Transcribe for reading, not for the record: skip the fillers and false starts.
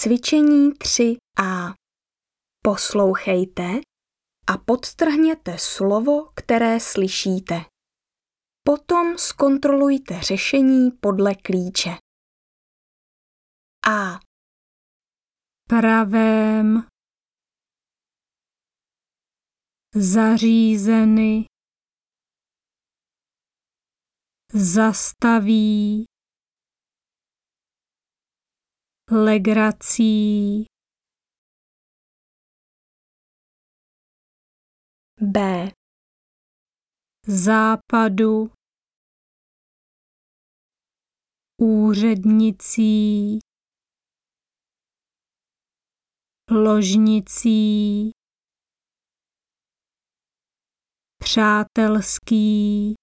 Cvičení 3a. Poslouchejte a podtrhněte slovo, které slyšíte. Potom zkontrolujte řešení podle klíče. A. Pravém, zařízeny, zastaví, legrací. B. Západu, úřednicí, ložnicí, přátelský,